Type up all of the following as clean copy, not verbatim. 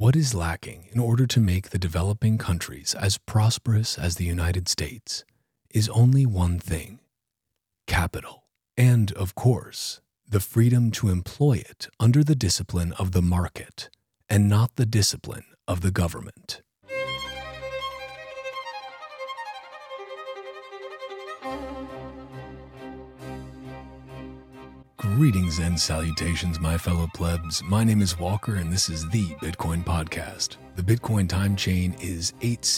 What is lacking in order to make the developing countries as prosperous as the United States is only one thing: capital. And, of course, the freedom to employ it under the discipline of the market and not the discipline of the government. Greetings and salutations, my fellow plebs. My name is Walker, and this is the Bitcoin Podcast. The Bitcoin time chain is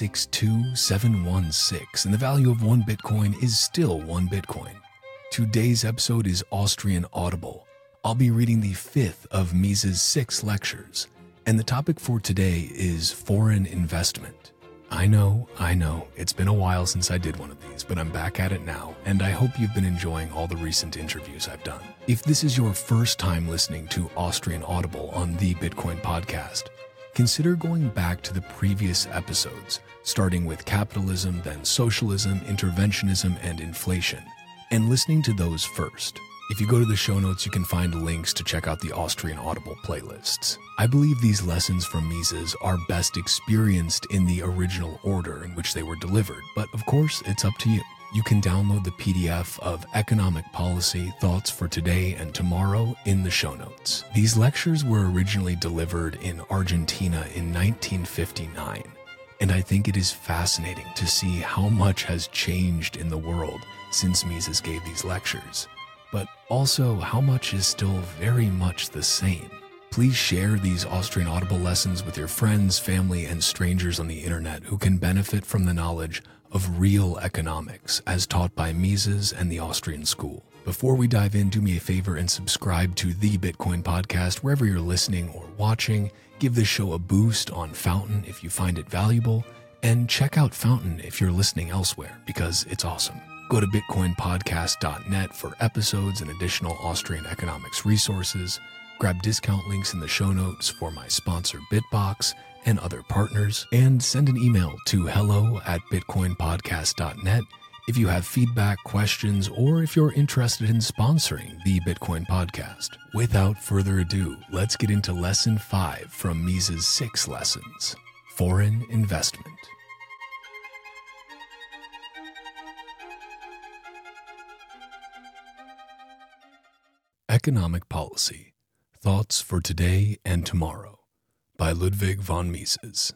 862716, and the value of one Bitcoin is still one Bitcoin. Today's episode is Austrian Audible. I'll be reading the fifth of Mises' 6 lectures, and the topic for today is foreign investment. I know, it's been a while since I did one of these, but I'm back at it now, and I hope you've been enjoying all the recent interviews I've done. If this is your first time listening to Austrian Audible on the Bitcoin Podcast, consider going back to the previous episodes, starting with capitalism, then socialism, interventionism, and inflation, and listening to those first. If you go to the show notes, you can find links to check out the Austrian Audible playlists. I believe these lessons from Mises are best experienced in the original order in which they were delivered, but of course, it's up to you. You can download the PDF of Economic Policy, Thoughts for Today and Tomorrow in the show notes. These lectures were originally delivered in Argentina in 1959, and I think it is fascinating to see how much has changed in the world since Mises gave these lectures, but also how much is still very much the same. Please share these Austrian Audible lessons with your friends, family, and strangers on the internet who can benefit from the knowledge of real economics as taught by Mises and the Austrian School. Before we dive in, do me a favor and subscribe to the Bitcoin Podcast wherever you're listening or watching. Give this show a boost on Fountain if you find it valuable, and check out Fountain if you're listening elsewhere because it's awesome. Go to bitcoinpodcast.net for episodes and additional Austrian economics resources. Grab discount links in the show notes for my sponsor Bitbox and other partners, and send an email to hello@bitcoinpodcast.net if you have feedback, questions, or if you're interested in sponsoring the Bitcoin Podcast. Without further ado, let's get into Lesson 5 from Mises' 6 lessons: Foreign Investment. Economic Policy, Thoughts for Today and Tomorrow by Ludwig von Mises.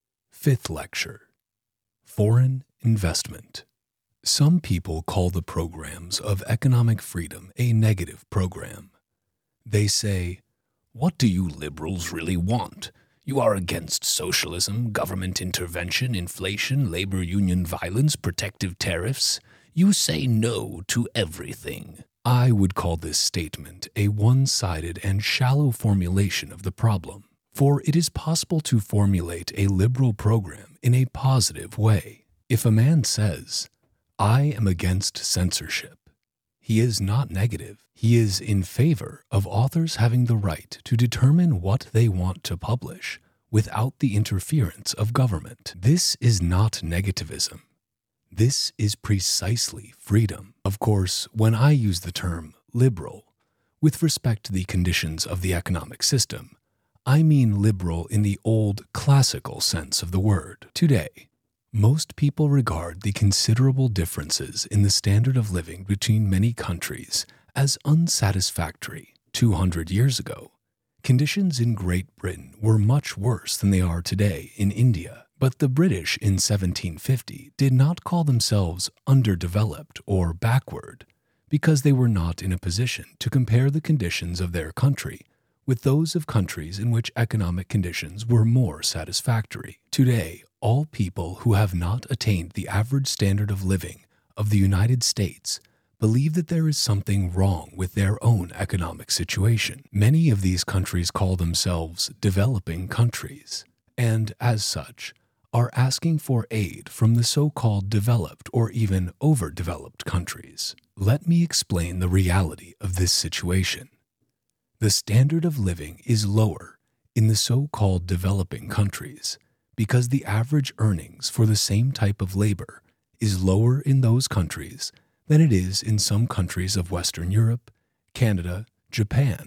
5th Lecture, Foreign Investment. Some people call the programs of economic freedom a negative program. They say, "What do you liberals really want? You are against socialism, government intervention, inflation, labor union violence, protective tariffs. You say no to everything." I would call this statement a one-sided and shallow formulation of the problem, for it is possible to formulate a liberal program in a positive way. If a man says, "I am against censorship," he is not negative. He is in favor of authors having the right to determine what they want to publish without the interference of government. This is not negativism. This is precisely freedom. Of course, when I use the term liberal with respect to the conditions of the economic system, I mean liberal in the old classical sense of the word. Today, most people regard the considerable differences in the standard of living between many countries as unsatisfactory. 200 years ago, conditions in Great Britain were much worse than they are today in India. But the British in 1750 did not call themselves underdeveloped or backward because they were not in a position to compare the conditions of their country with those of countries in which economic conditions were more satisfactory. Today, all people who have not attained the average standard of living of the United States believe that there is something wrong with their own economic situation. Many of these countries call themselves developing countries, and as such, are asking for aid from the so-called developed or even overdeveloped countries. Let me explain the reality of this situation. The standard of living is lower in the so-called developing countries because the average earnings for the same type of labor is lower in those countries than it is in some countries of Western Europe, Canada, Japan,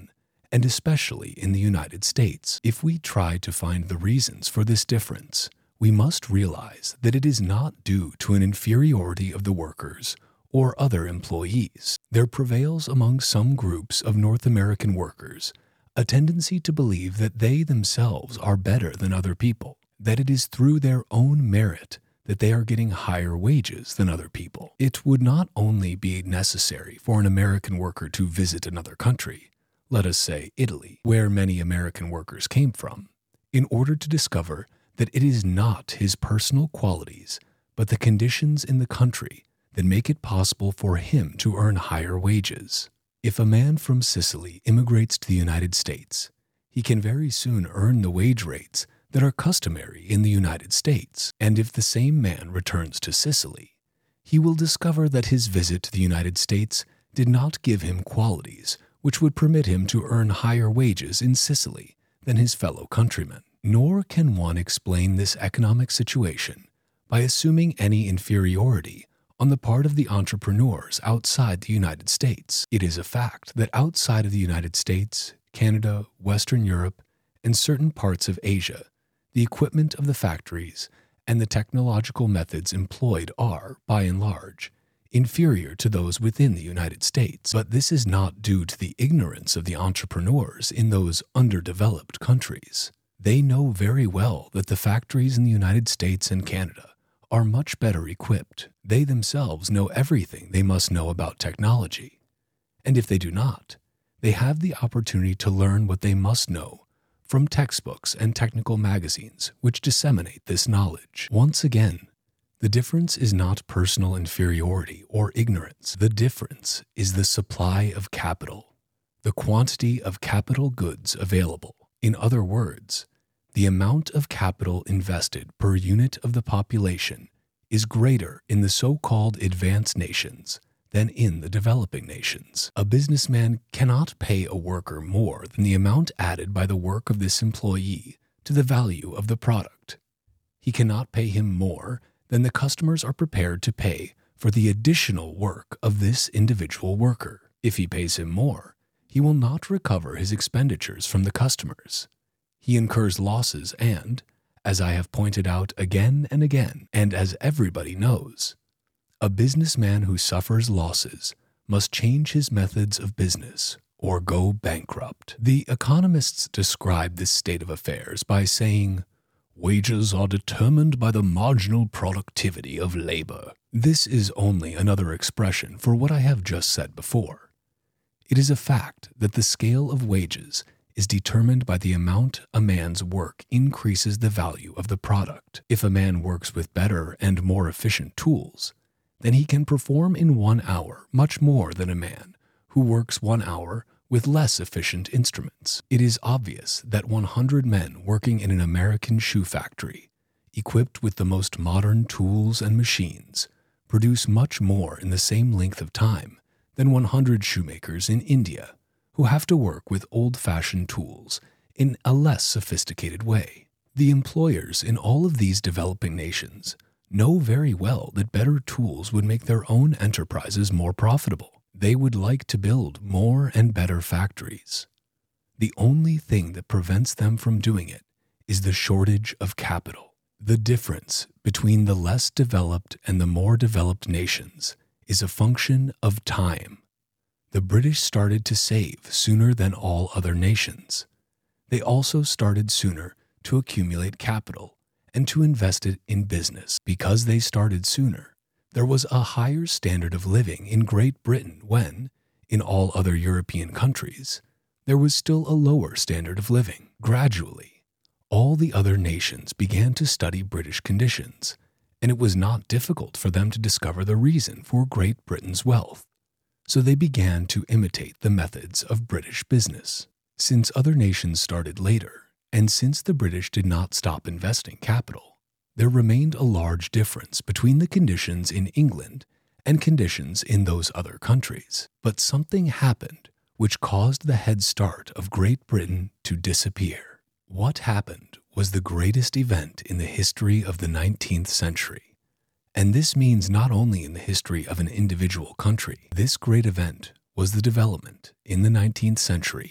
and especially in the United States. If we try to find the reasons for this difference, we must realize that it is not due to an inferiority of the workers or other employees. There prevails among some groups of North American workers a tendency to believe that they themselves are better than other people, that it is through their own merit that they are getting higher wages than other people. It would not only be necessary for an American worker to visit another country, let us say Italy, where many American workers came from, in order to discover that it is not his personal qualities, but the conditions in the country that make it possible for him to earn higher wages. If a man from Sicily immigrates to the United States, he can very soon earn the wage rates that are customary in the United States. And if the same man returns to Sicily, he will discover that his visit to the United States did not give him qualities which would permit him to earn higher wages in Sicily than his fellow countrymen. Nor can one explain this economic situation by assuming any inferiority on the part of the entrepreneurs outside the United States. It is a fact that outside of the United States, Canada, Western Europe, and certain parts of Asia, the equipment of the factories and the technological methods employed are, by and large, inferior to those within the United States. But this is not due to the ignorance of the entrepreneurs in those underdeveloped countries. They know very well that the factories in the United States and Canada are much better equipped. They themselves know everything they must know about technology. And if they do not, they have the opportunity to learn what they must know from textbooks and technical magazines which disseminate this knowledge. Once again, the difference is not personal inferiority or ignorance. The difference is the supply of capital, the quantity of capital goods available. In other words, the amount of capital invested per unit of the population is greater in the so-called advanced nations than in the developing nations. A businessman cannot pay a worker more than the amount added by the work of this employee to the value of the product. He cannot pay him more than the customers are prepared to pay for the additional work of this individual worker. If he pays him more, he will not recover his expenditures from the customers. He incurs losses and, as I have pointed out again and again, and as everybody knows, a businessman who suffers losses must change his methods of business or go bankrupt. The economists describe this state of affairs by saying, "Wages are determined by the marginal productivity of labor." This is only another expression for what I have just said before. It is a fact that the scale of wages is determined by the amount a man's work increases the value of the product. If a man works with better and more efficient tools, then he can perform in 1 hour much more than a man who works 1 hour with less efficient instruments. It is obvious that 100 men working in an American shoe factory, equipped with the most modern tools and machines, produce much more in the same length of time than 100 shoemakers in India, who have to work with old-fashioned tools in a less sophisticated way. The employers in all of these developing nations know very well that better tools would make their own enterprises more profitable. They would like to build more and better factories. The only thing that prevents them from doing it is the shortage of capital. The difference between the less developed and the more developed nations is a function of time. The British started to save sooner than all other nations. They also started sooner to accumulate capital and to invest it in business. Because they started sooner, there was a higher standard of living in Great Britain when, in all other European countries, there was still a lower standard of living. Gradually, all the other nations began to study British conditions, and it was not difficult for them to discover the reason for Great Britain's wealth. So they began to imitate the methods of British business. Since other nations started later, and since the British did not stop investing capital, there remained a large difference between the conditions in England and conditions in those other countries. But something happened which caused the head start of Great Britain to disappear. What happened was the greatest event in the history of the 19th century. And this means not only in the history of an individual country. This great event was the development, in the 19th century,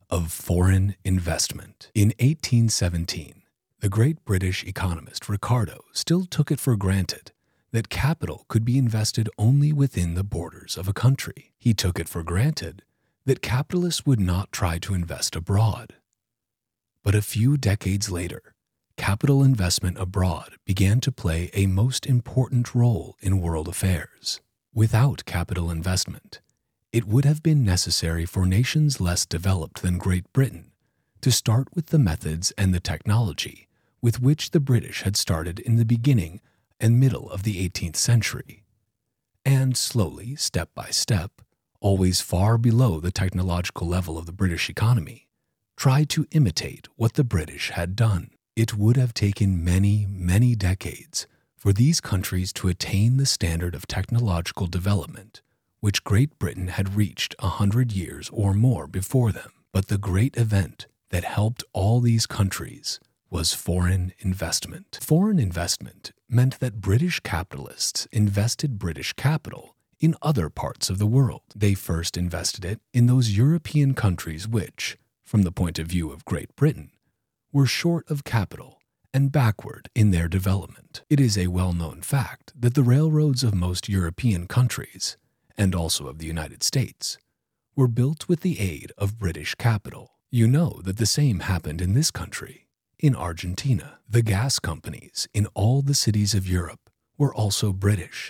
of foreign investment. In 1817, the great British economist Ricardo still took it for granted that capital could be invested only within the borders of a country. He took it for granted that capitalists would not try to invest abroad. But a few decades later, capital investment abroad began to play a most important role in world affairs. Without capital investment, it would have been necessary for nations less developed than Great Britain to start with the methods and the technology with which the British had started in the beginning and middle of the 18th century, and slowly, step by step, always far below the technological level of the British economy, try to imitate what the British had done. It would have taken many, many decades for these countries to attain the standard of technological development which Great Britain had reached 100 years or more before them. But the great event that helped all these countries was foreign investment. Foreign investment meant that British capitalists invested British capital in other parts of the world. They first invested it in those European countries which, from the point of view of Great Britain, were short of capital and backward in their development. It is a well-known fact that the railroads of most European countries, and also of the United States, were built with the aid of British capital. You know that the same happened in this country. In Argentina, the gas companies in all the cities of Europe were also British.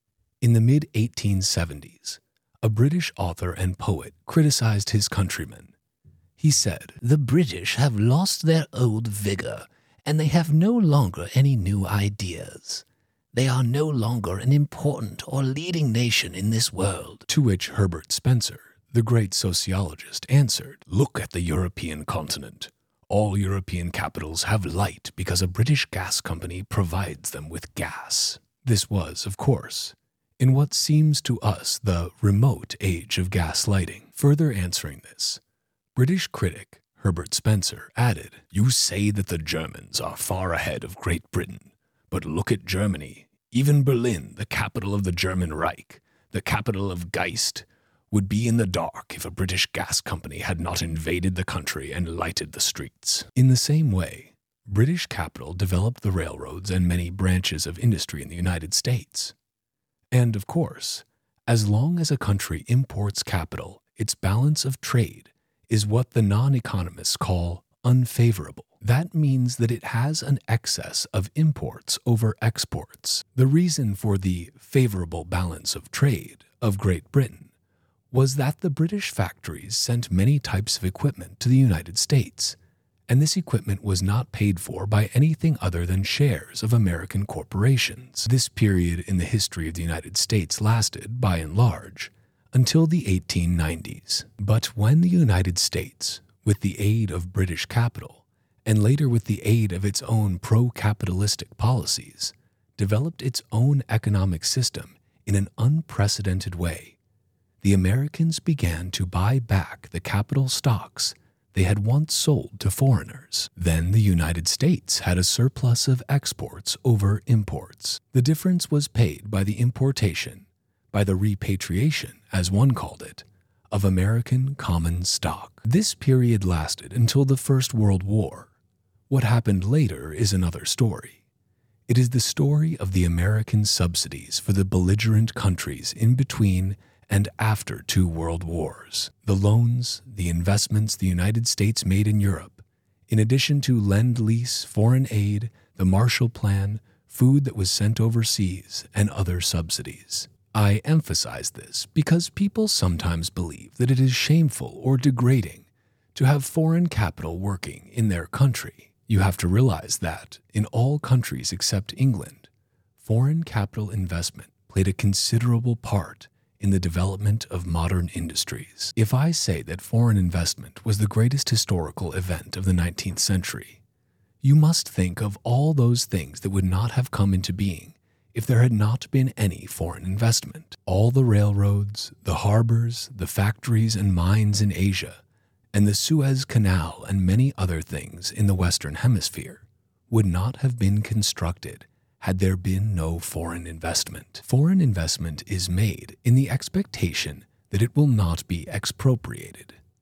In the mid-1870s, a British author and poet criticized his countrymen. He said, "The British have lost their old vigor, and they have no longer any new ideas. They are no longer an important or leading nation in this world." To which Herbert Spencer, the great sociologist, answered, "Look at the European continent. All European capitals have light because a British gas company provides them with gas." This was, of course, in what seems to us the remote age of gas lighting. Further answering this, British critic Herbert Spencer added, "You say that the Germans are far ahead of Great Britain, but look at Germany. Even Berlin, the capital of the German Reich, the capital of Geist, would be in the dark if a British gas company had not invaded the country and lighted the streets." In the same way, British capital developed the railroads and many branches of industry in the United States. And, of course, as long as a country imports capital, its balance of trade is what the non-economists call unfavorable. That means that it has an excess of imports over exports. The reason for the favorable balance of trade of Great Britain was that the British factories sent many types of equipment to the United States, and this equipment was not paid for by anything other than shares of American corporations. This period in the history of the United States lasted, by and large, until the 1890s. But when the United States, with the aid of British capital, and later with the aid of its own pro-capitalistic policies, developed its own economic system in an unprecedented way, the Americans began to buy back the capital stocks they had once sold to foreigners. Then the United States had a surplus of exports over imports. The difference was paid by the importation, by the repatriation, as one called it, of American common stock. This period lasted until the First World War. What happened later is another story. It is the story of the American subsidies for the belligerent countries in between and after 2 world wars. The loans, the investments the United States made in Europe, in addition to Lend-Lease, foreign aid, the Marshall Plan, food that was sent overseas, and other subsidies. I emphasize this because people sometimes believe that it is shameful or degrading to have foreign capital working in their country. You have to realize that, in all countries except England, foreign capital investment played a considerable part in the development of modern industries. If I say that foreign investment was the greatest historical event of the 19th century, you must think of all those things that would not have come into being if there had not been any foreign investment. All the railroads, the harbors, the factories and mines in Asia, and the Suez Canal and many other things in the Western Hemisphere would not have been constructed had there been no foreign investment. Foreign investment is made in the expectation that it will not be expropriated.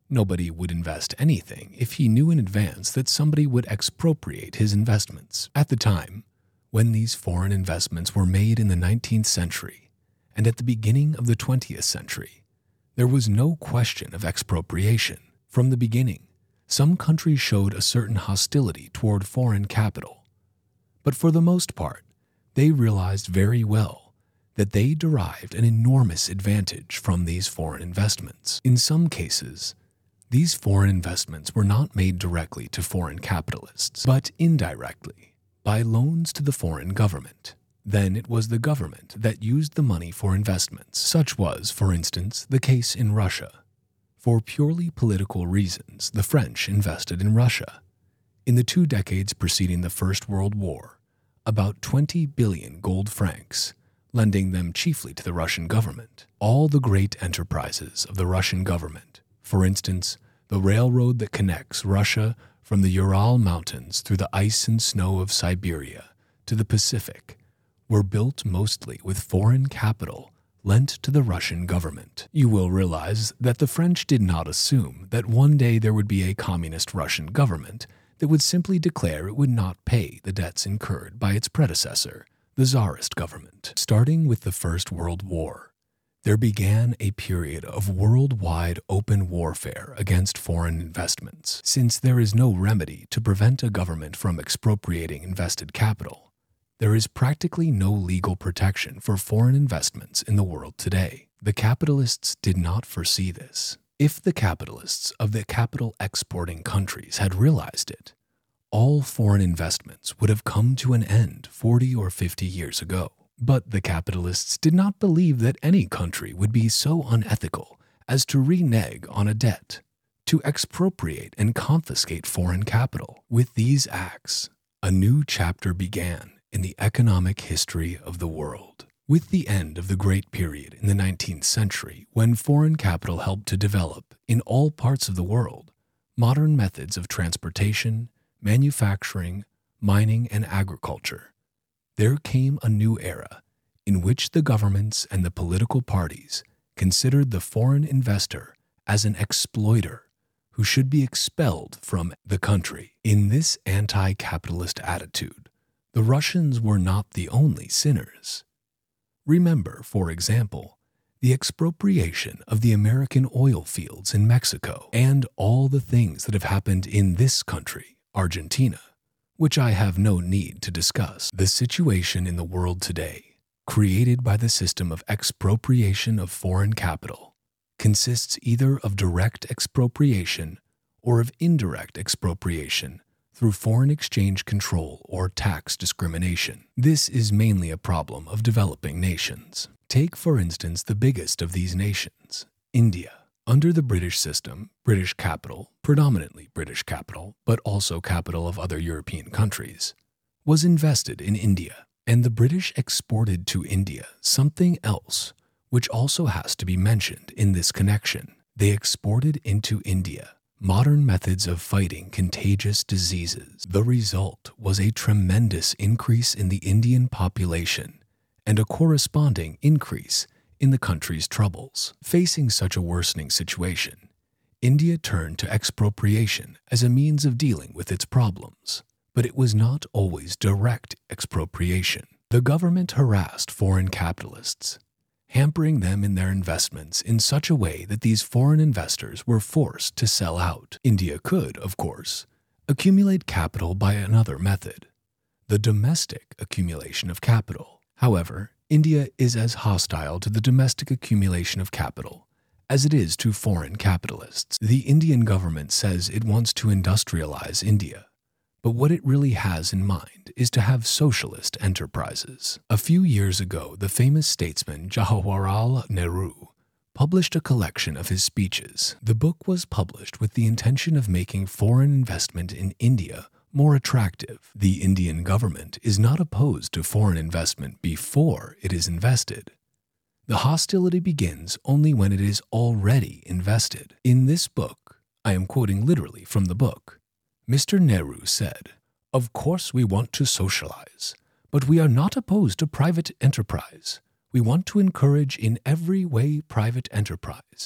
Nobody would invest anything if he knew in advance that somebody would expropriate his investments. At the time, when these foreign investments were made in the 19th century and at the beginning of the 20th century, there was no question of expropriation. From the beginning, some countries showed a certain hostility toward foreign capital, but for the most part, they realized very well that they derived an enormous advantage from these foreign investments. In some cases, these foreign investments were not made directly to foreign capitalists, but indirectly, by loans to the foreign government. Then it was the government that used the money for investments. Such was, for instance, the case in Russia. For purely political reasons, the French invested in Russia. In the 2 decades preceding the First World War, about 20 billion gold francs, lending them chiefly to the Russian government. All the great enterprises of the Russian government, for instance, the railroad that connects Russia from the Ural Mountains through the ice and snow of Siberia to the Pacific, were built mostly with foreign capital lent to the Russian government. You will realize that the French did not assume that one day there would be a communist Russian government that would simply declare it would not pay the debts incurred by its predecessor, the Tsarist government. Starting with the First World War, there began a period of worldwide open warfare against foreign investments. Since there is no remedy to prevent a government from expropriating invested capital, there is practically no legal protection for foreign investments in the world today. The capitalists did not foresee this. If the capitalists of the capital exporting countries had realized it, all foreign investments would have come to an end 40 or 50 years ago. But the capitalists did not believe that any country would be so unethical as to renege on a debt, to expropriate and confiscate foreign capital. With these acts, a new chapter began in the economic history of the world. With the end of the Great Period in the 19th century, when foreign capital helped to develop, in all parts of the world, modern methods of transportation, manufacturing, mining, and agriculture, there came a new era in which the governments and the political parties considered the foreign investor as an exploiter who should be expelled from the country. In this anti-capitalist attitude, the Russians were not the only sinners. Remember, for example, the expropriation of the American oil fields in Mexico and all the things that have happened in this country, Argentina, which I have no need to discuss. The situation in the world today, created by the system of expropriation of foreign capital, consists either of direct expropriation or of indirect expropriation through foreign exchange control or tax discrimination. This is mainly a problem of developing nations. Take, for instance, the biggest of these nations, India. Under the British system, British capital, predominantly British capital, but also capital of other European countries, was invested in India, and the British exported to India something else, which also has to be mentioned in this connection. They exported into India modern methods of fighting contagious diseases. The result was a tremendous increase in the Indian population and a corresponding increase in the country's troubles. Facing such a worsening situation, India turned to expropriation as a means of dealing with its problems. But it was not always direct expropriation. The government harassed foreign capitalists, hampering them in their investments in such a way that these foreign investors were forced to sell out. India could, of course, accumulate capital by another method, the domestic accumulation of capital. However, India is as hostile to the domestic accumulation of capital as it is to foreign capitalists. The Indian government says it wants to industrialize India, but what it really has in mind is to have socialist enterprises. A few years ago, the famous statesman Jawaharlal Nehru published a collection of his speeches. The book was published with the intention of making foreign investment in India more attractive. The Indian government is not opposed to foreign investment before it is invested. The hostility begins only when it is already invested. In this book, I am quoting literally from the book, Mr. Nehru said, "Of course we want to socialize, but we are not opposed to private enterprise. We want to encourage in every way private enterprise.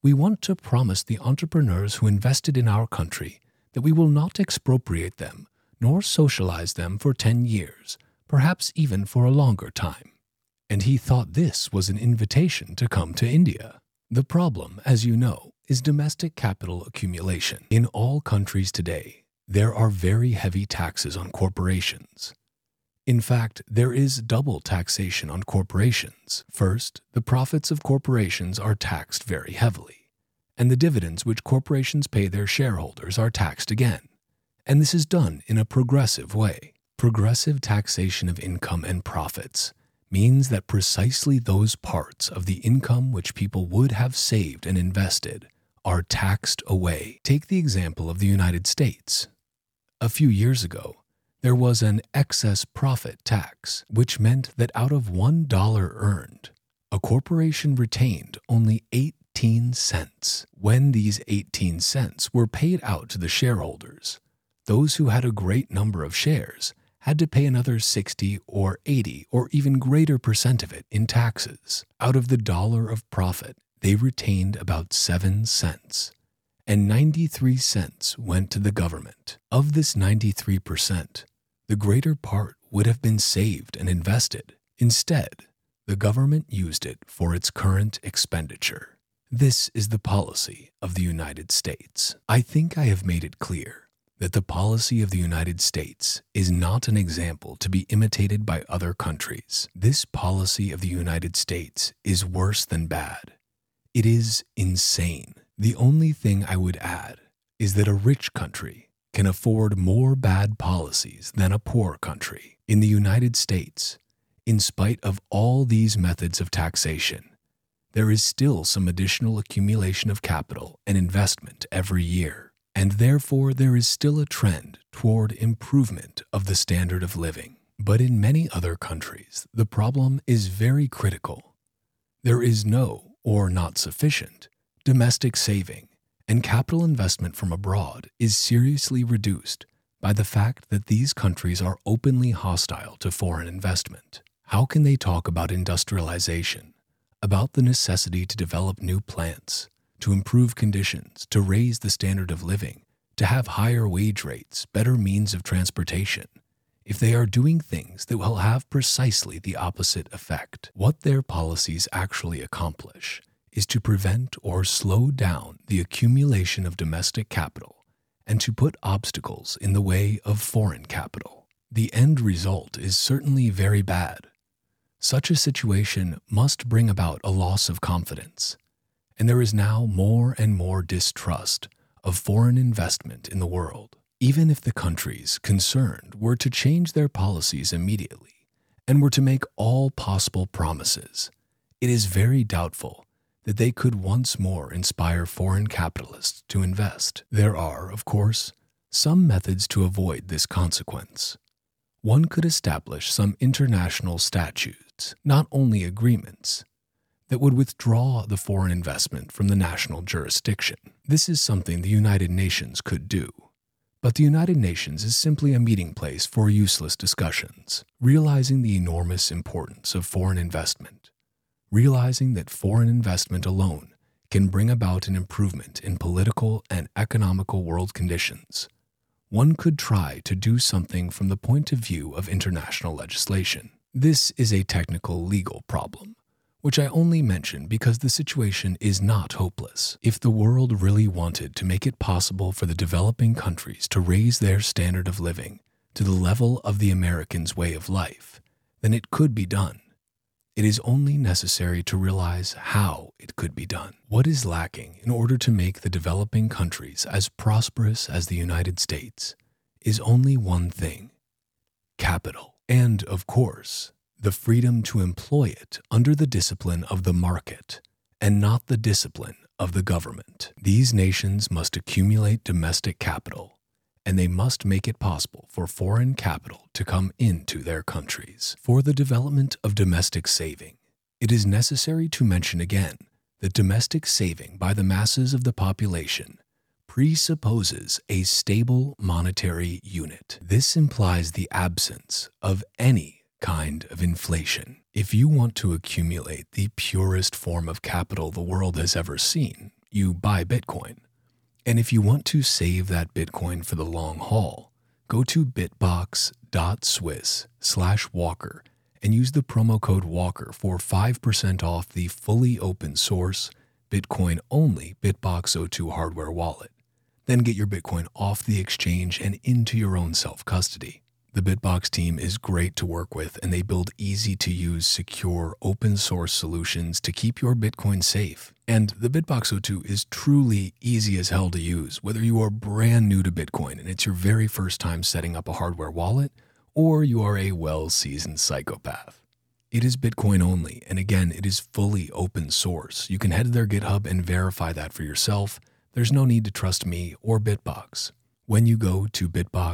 We want to promise the entrepreneurs who invested in our country that we will not expropriate them nor socialize them for 10 years, perhaps even for a longer time. And he thought this was an invitation to come to India. The problem, as you know, is domestic capital accumulation. In all countries today, there are very heavy taxes on corporations. In fact, there is double taxation on corporations. First, the profits of corporations are taxed very heavily, and the dividends which corporations pay their shareholders are taxed again. And this is done in a progressive way. Progressive taxation of income and profits means that precisely those parts of the income which people would have saved and invested are taxed away. Take the example of the United States. A few years ago, there was an excess profit tax, which meant that out of $1 earned, a corporation retained only 18 cents. When these 18 cents were paid out to the shareholders, those who had a great number of shares had to pay another 60 or 80 or even greater percent of it in taxes. Out of the dollar of profit, they retained about 7 cents, and 93 cents went to the government. Of this 93%, the greater part would have been saved and invested. Instead, the government used it for its current expenditure. This is the policy of the United States. I think I have made it clear that the policy of the United States is not an example to be imitated by other countries. This policy of the United States is worse than bad. It is insane. The only thing I would add is that a rich country can afford more bad policies than a poor country. In the United States, in spite of all these methods of taxation, there is still some additional accumulation of capital and investment every year, and therefore there is still a trend toward improvement of the standard of living. But in many other countries, the problem is very critical. There is no, or not sufficient, domestic saving, and capital investment from abroad is seriously reduced by the fact that these countries are openly hostile to foreign investment. How can they talk about industrialization, about the necessity to develop new plants, to improve conditions, to raise the standard of living, to have higher wage rates, better means of transportation, if they are doing things that will have precisely the opposite effect? What their policies actually accomplish is to prevent or slow down the accumulation of domestic capital and to put obstacles in the way of foreign capital. The end result is certainly very bad. Such a situation must bring about a loss of confidence, and there is now more and more distrust of foreign investment in the world. Even if the countries concerned were to change their policies immediately and were to make all possible promises, it is very doubtful that they could once more inspire foreign capitalists to invest. There are, of course, some methods to avoid this consequence. One could establish some international statutes, not only agreements, that would withdraw the foreign investment from the national jurisdiction. This is something the United Nations could do. But the United Nations is simply a meeting place for useless discussions. Realizing the enormous importance of foreign investment, realizing that foreign investment alone can bring about an improvement in political and economical world conditions, one could try to do something from the point of view of international legislation. This is a technical legal problem, which I only mention because the situation is not hopeless. If the world really wanted to make it possible for the developing countries to raise their standard of living to the level of the Americans' way of life, then it could be done. It is only necessary to realize how it could be done. What is lacking in order to make the developing countries as prosperous as the United States is only one thing: capital. And, of course, the freedom to employ it under the discipline of the market and not the discipline of the government. These nations must accumulate domestic capital, and they must make it possible for foreign capital to come into their countries. For the development of domestic saving, it is necessary to mention again that domestic saving by the masses of the population presupposes a stable monetary unit. This implies the absence of any kind of inflation. If you want to accumulate the purest form of capital the world has ever seen, you buy Bitcoin. And if you want to save that Bitcoin for the long haul, go to bitbox.swiss/Walker and use the promo code Walker for 5% off the fully open source, Bitcoin-only BitBox02 hardware wallet. Then get your Bitcoin off the exchange and into your own self-custody. The Bitbox team is great to work with, and they build easy-to-use, secure, open-source solutions to keep your Bitcoin safe. And the BitBox02 is truly easy as hell to use, whether you are brand new to Bitcoin and it's your very first time setting up a hardware wallet, or you are a well-seasoned psychopath. It is Bitcoin only, and again, it is fully open source. You can head to their GitHub and verify that for yourself. There's no need to trust me or Bitbox. When you go to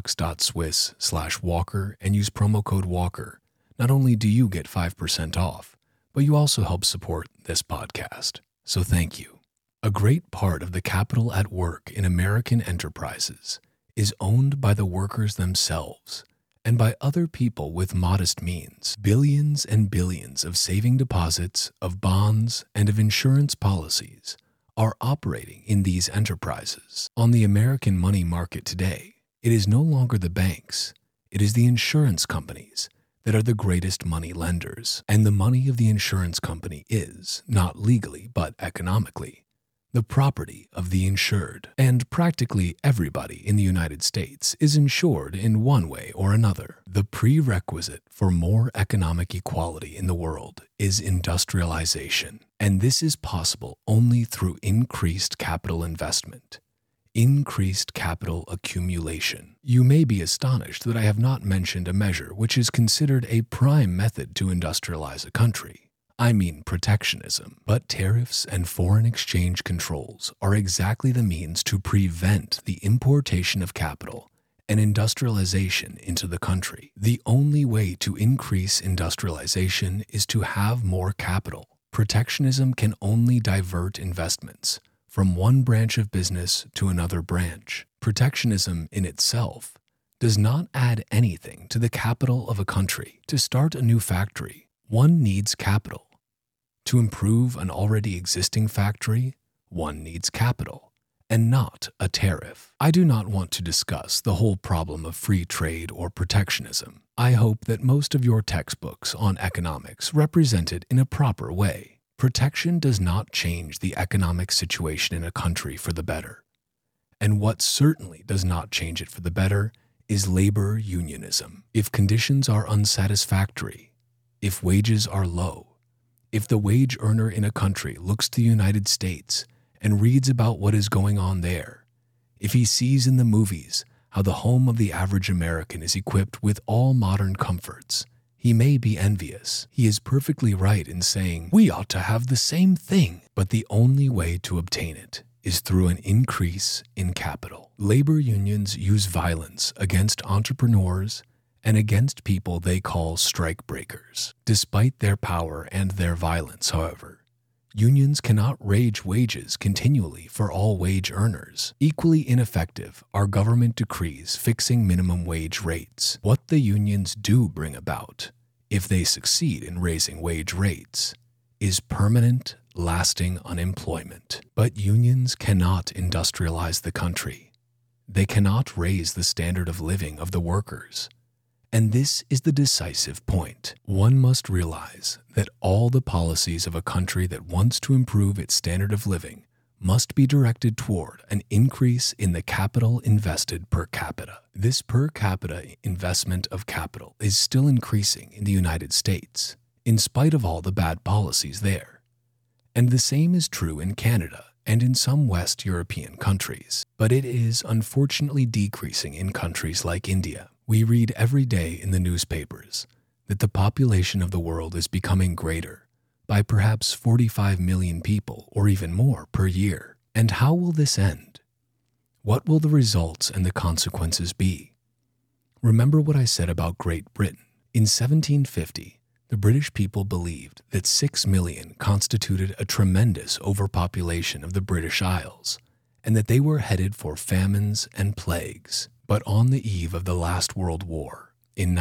bitbox.swiss/Walker and use promo code Walker, not only do you get 5% off, but you also help support this podcast. So thank you. A great part of the capital at work in American enterprises is owned by the workers themselves and by other people with modest means. Billions and billions of saving deposits, of bonds, and of insurance policies are operating in these enterprises. On the American money market today, it is no longer the banks, it is the insurance companies that are the greatest money lenders. And the money of the insurance company is, not legally but economically, the property of the insured. And practically everybody in the United States is insured in one way or another. The prerequisite for more economic equality in the world is industrialization. And this is possible only through increased capital investment, increased capital accumulation. You may be astonished that I have not mentioned a measure which is considered a prime method to industrialize a country. I mean protectionism. But tariffs and foreign exchange controls are exactly the means to prevent the importation of capital and industrialization into the country. The only way to increase industrialization is to have more capital. Protectionism can only divert investments from one branch of business to another branch. Protectionism in itself does not add anything to the capital of a country. To start a new factory, one needs capital. To improve an already existing factory, one needs capital, and not a tariff. I do not want to discuss the whole problem of free trade or protectionism. I hope that most of your textbooks on economics represent it in a proper way. Protection does not change the economic situation in a country for the better. And what certainly does not change it for the better is labor unionism. If conditions are unsatisfactory, if wages are low, if the wage earner in a country looks to the United States and reads about what is going on there, if he sees in the movies how the home of the average American is equipped with all modern comforts, he may be envious. He is perfectly right in saying, we ought to have the same thing. But the only way to obtain it is through an increase in capital. Labor unions use violence against entrepreneurs and against people they call strike breakers. Despite their power and their violence, however, unions cannot raise wages continually for all wage earners. Equally ineffective are government decrees fixing minimum wage rates. What the unions do bring about, if they succeed in raising wage rates, is permanent, lasting unemployment. But unions cannot industrialize the country. They cannot raise the standard of living of the workers. And this is the decisive point. One must realize that all the policies of a country that wants to improve its standard of living must be directed toward an increase in the capital invested per capita. This per capita investment of capital is still increasing in the United States, in spite of all the bad policies there. And the same is true in Canada and in some West European countries. But it is unfortunately decreasing in countries like India. We read every day in the newspapers that the population of the world is becoming greater by perhaps 45 million people or even more per year. And how will this end? What will the results and the consequences be? Remember what I said about Great Britain. In 1750, the British people believed that 6 million constituted a tremendous overpopulation of the British Isles, and that they were headed for famines and plagues. But on the eve of the last World War, in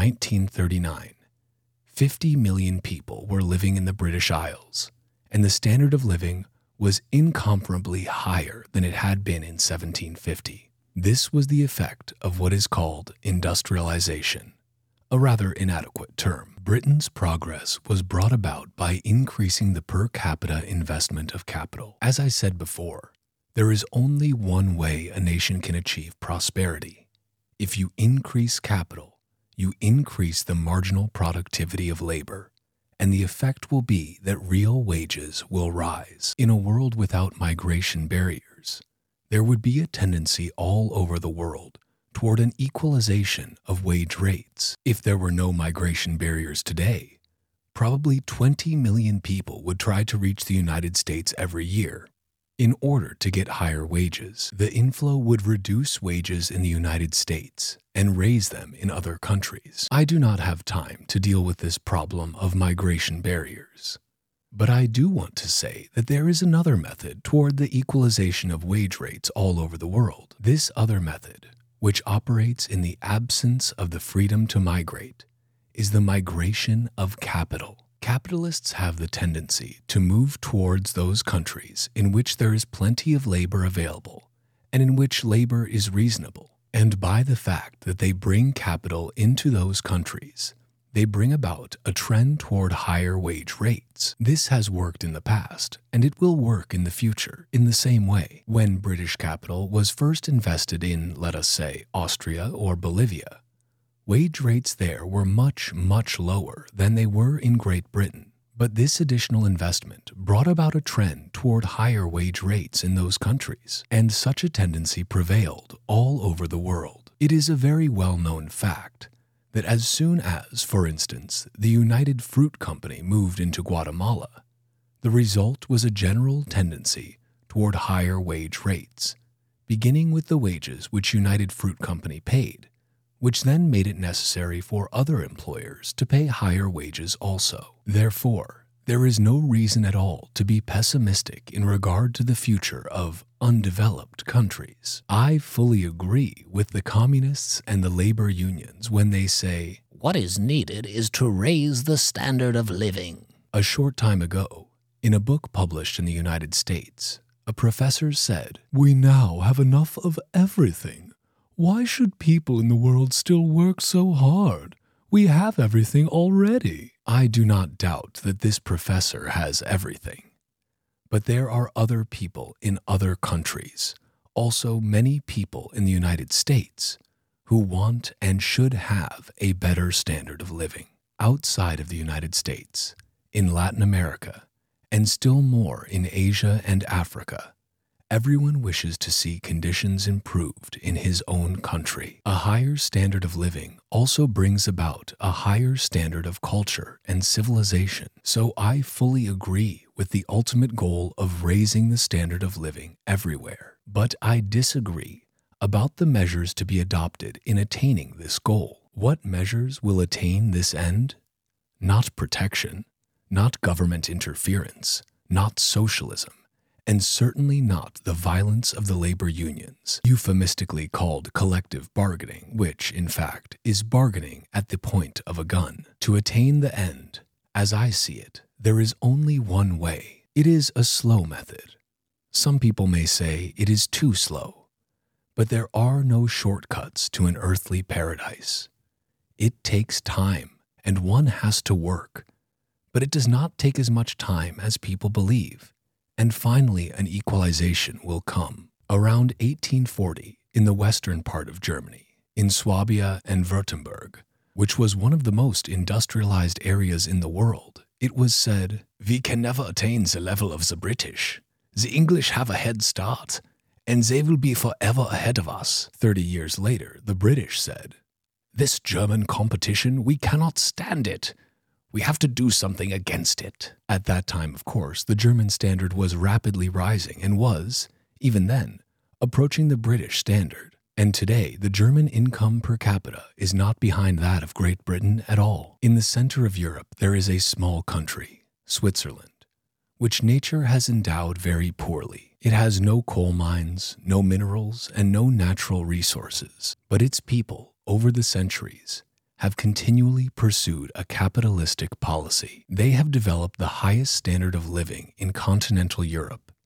1939, 50 million people were living in the British Isles, and the standard of living was incomparably higher than it had been in 1750. This was the effect of what is called industrialization, a rather inadequate term. Britain's progress was brought about by increasing the per capita investment of capital. As I said before, there is only one way a nation can achieve prosperity. If you increase capital, you increase the marginal productivity of labor, and the effect will be that real wages will rise. In a world without migration barriers, there would be a tendency all over the world toward an equalization of wage rates. If there were no migration barriers today, probably 20 million people would try to reach the United States every year in order to get higher wages. The inflow would reduce wages in the United States and raise them in other countries. I do not have time to deal with this problem of migration barriers, but I do want to say that there is another method toward the equalization of wage rates all over the world. This other method, which operates in the absence of the freedom to migrate, is the migration of capital. Capitalists have the tendency to move towards those countries in which there is plenty of labor available and in which labor is reasonable. And by the fact that they bring capital into those countries, they bring about a trend toward higher wage rates. This has worked in the past, and it will work in the future in the same way. When British capital was first invested in, let us say, Austria or Bolivia, wage rates there were much, much lower than they were in Great Britain. But this additional investment brought about a trend toward higher wage rates in those countries, and such a tendency prevailed all over the world. It is a very well-known fact that as soon as, for instance, the United Fruit Company moved into Guatemala, the result was a general tendency toward higher wage rates, beginning with the wages which United Fruit Company paid, which then made it necessary for other employers to pay higher wages also. Therefore, there is no reason at all to be pessimistic in regard to the future of undeveloped countries. I fully agree with the communists and the labor unions when they say, "What is needed is to raise the standard of living." A short time ago, in a book published in the United States, a professor said, "We now have enough of everything. Why should people in the world still work so hard? We have everything already." I do not doubt that this professor has everything. But there are other people in other countries, also many people in the United States, who want and should have a better standard of living. Outside of the United States, in Latin America, and still more in Asia and Africa, everyone wishes to see conditions improved in his own country. A higher standard of living also brings about a higher standard of culture and civilization. So I fully agree with the ultimate goal of raising the standard of living everywhere. But I disagree about the measures to be adopted in attaining this goal. What measures will attain this end? Not protection, not government interference, not socialism, and certainly not the violence of the labor unions, euphemistically called collective bargaining, which, in fact, is bargaining at the point of a gun. To attain the end, as I see it, there is only one way. It is a slow method. Some people may say it is too slow, but there are no shortcuts to an earthly paradise. It takes time, and one has to work, but it does not take as much time as people believe. And finally, an equalization will come. Around 1840, in the western part of Germany, in Swabia and Württemberg, which was one of the most industrialized areas in the world, it was said, "We can never attain the level of the British. The English have a head start, and they will be forever ahead of us." 30 years later, the British said, "This German competition, we cannot stand it. We have to do something against it." At that time, of course, the German standard was rapidly rising and was, even then, approaching the British standard. And today, the German income per capita is not behind that of Great Britain at all. In the center of Europe, there is a small country, Switzerland, which nature has endowed very poorly. It has no coal mines, no minerals, and no natural resources. But its people, over the centuries, have continually pursued a capitalistic policy. They have developed the highest standard of living in continental Europe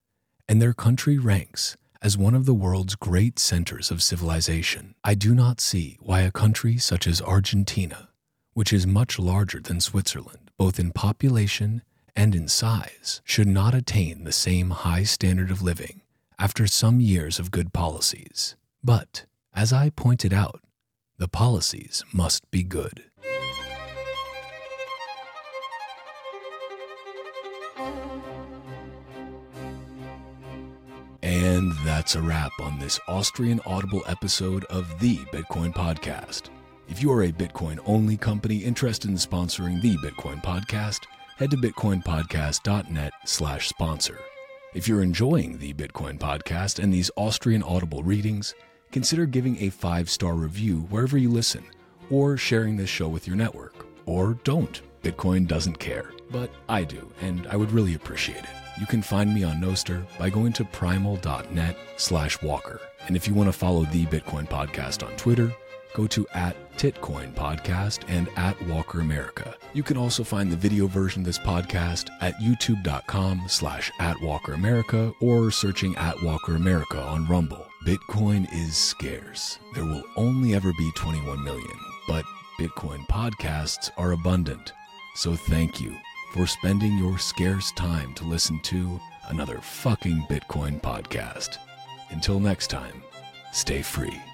and their country ranks as one of the world's great centers of civilization. I do not see why a country such as Argentina, which is much larger than Switzerland, both in population and in size, should not attain the same high standard of living after some years of good policies. But, as I pointed out, the policies must be good. And that's a wrap on this Austrian Audible episode of the Bitcoin Podcast. If you are a Bitcoin-only company interested in sponsoring the Bitcoin Podcast, head to bitcoinpodcast.net/sponsor. If you're enjoying the Bitcoin Podcast and these Austrian Audible readings, consider giving a 5-star review wherever you listen, or sharing this show with your network. Or don't. Bitcoin doesn't care. But I do, and I would really appreciate it. You can find me on Nostr by going to primal.net/walker. And if you want to follow the Bitcoin Podcast on Twitter, go to @TitcoinPodcast and @WalkerAmerica. You can also find the video version of this podcast at youtube.com/@WalkerAmerica or searching @WalkerAmerica on Rumble. Bitcoin is scarce. There will only ever be 21 million, but Bitcoin podcasts are abundant. So thank you for spending your scarce time to listen to another fucking Bitcoin podcast. Until next time, stay free.